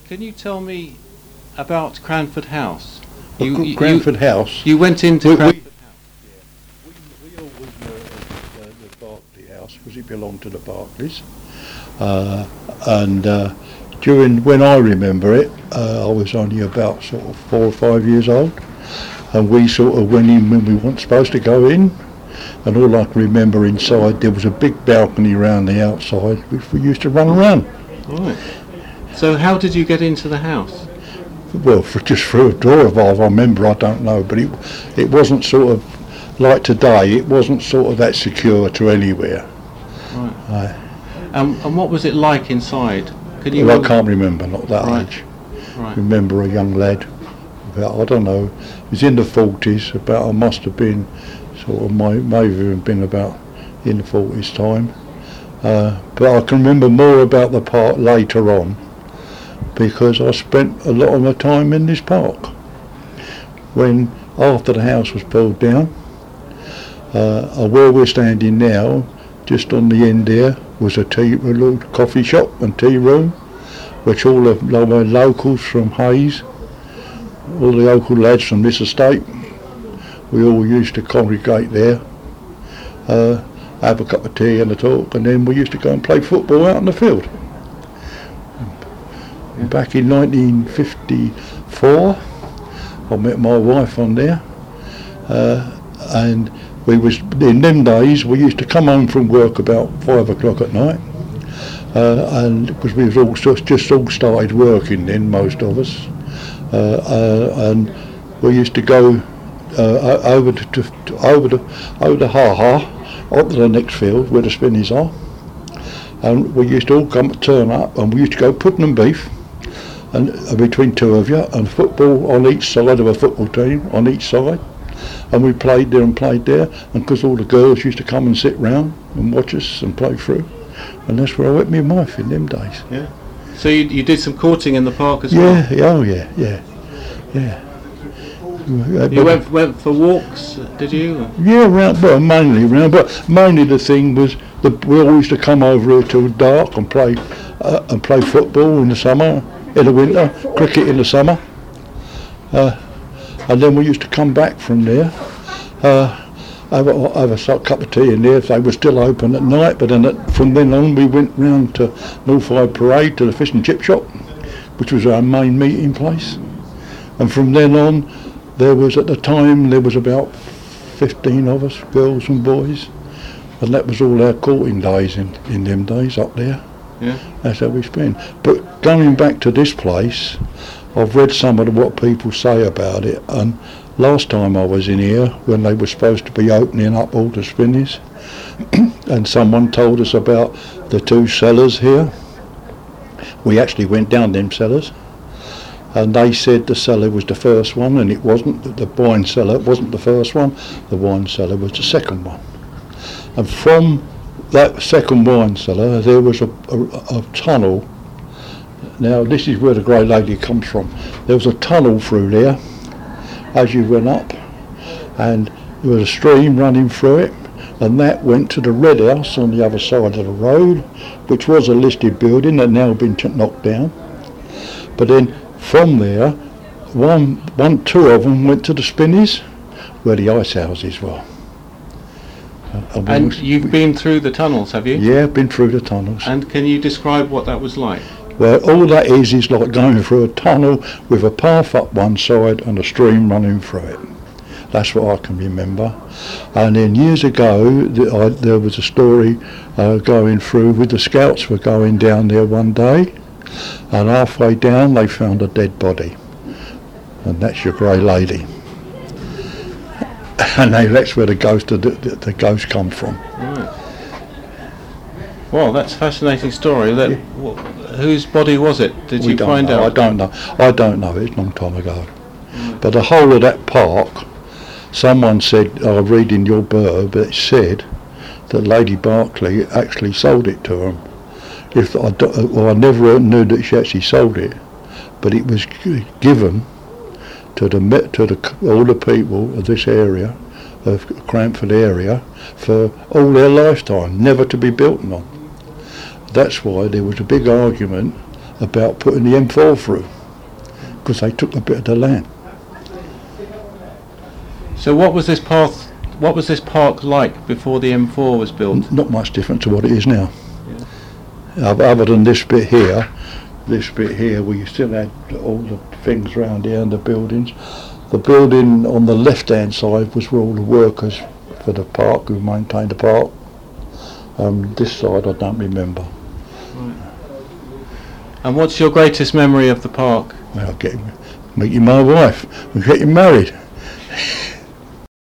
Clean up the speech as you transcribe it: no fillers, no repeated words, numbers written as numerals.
Can you tell me about Cranford House? Cranford House. You went into Cranford House. We always knew the Berkeley House because it belonged to the Barclays. During when I remember it, I was only about sort of 4 or 5 years old, and we sort of went in when we weren't supposed to go in. And all I can remember inside, there was a big balcony around the outside, which we used to run around. Right. So how did you get into the house? Well, just through a door, if I remember, I don't know, but it wasn't sort of like today. It wasn't sort of that secure to anywhere. Right. And what was it like inside? Well, I can't remember, not that age. Right. Remember a young lad, about, I don't know, he was in the 40s, about, I must have been sort of, maybe have been about in the 40s time. But I can remember more about the park later on, because I spent a lot of my time in this park. When, after the house was pulled down, where we're standing now, just on the end there, was a little coffee shop and tea room, which all the locals from Hayes, all the local lads from this estate, we all used to congregate there, have a cup of tea and a talk, and then we used to go and play football out in the field. Back in 1954, I met my wife on there, and we was, in them days, we used to come home from work about 5 o'clock at night, and because we was all just all started working then, most of us, and we used to go over the ha-ha, up to the next field where the spinneys are, and we used to all turn up, and we used to go pudding and beef, and between two of you, and football on each side of a football team, on each side. And we played there, and because all the girls used to come and sit round and watch us and play through, and that's where I met my wife in them days. Yeah. So you did some courting in the park as well? Yeah. You went for walks, did you? Yeah, mainly around, but mainly the thing was we all used to come over here till dark and play football in the summer, in the winter, cricket in the summer. And then we used to come back from there, have a cup of tea in there if they were still open at night, but then from then on we went round to Northside Parade to the fish and chip shop, which was our main meeting place. And from then on, at the time there was about 15 of us, girls and boys, and that was all our courting days in them days up there. Yeah. That's how we spent. But going back to this place, I've read some of what people say about it, and last time I was in here, when they were supposed to be opening up all the spinneys, and someone told us about the two cellars here. We actually went down them cellars, and they said the cellar was the first one, and it wasn't. The wine cellar wasn't the first one, the wine cellar was the second one. And from that second wine cellar, there was a tunnel. Now this is where the Grey Lady comes from. There was a tunnel through there as you went up, and there was a stream running through it, and that went to the Red House on the other side of the road, which was a listed building that now been knocked down. But then from there, two of them went to the spinneys, where the ice houses were. And you've been through the tunnels, have you? Yeah, been through the tunnels. And can you describe what that was like? Well, all that is like going through a tunnel with a path up one side and a stream running through it. That's what I can remember. And then years ago, there was a story going through with the scouts were going down there one day, and halfway down they found a dead body, and that's your Grey Lady. And that's where the ghost come from. Right. Well, that's a fascinating story. Whose body was it? Did you find out? I don't know. It's a long time ago. But the whole of that park, someone said, I read in your blurb, it said that Lady Berkeley actually sold it to them. I never knew that she actually sold it, but it was given to all the people of this area, of Cranford area, for all their lifetime, never to be built on. That's why there was a big argument about putting the M4 through, because they took a bit of the land. So what was this path? What was this park like before the M4 was built? Not much different to what it is now. Other than this bit here, we still had all the things around here and the buildings. The building on the left-hand side was where all the workers for the park who maintained the park. This side I don't remember. Right. And what's your greatest memory of the park? Well, meeting my wife and getting married.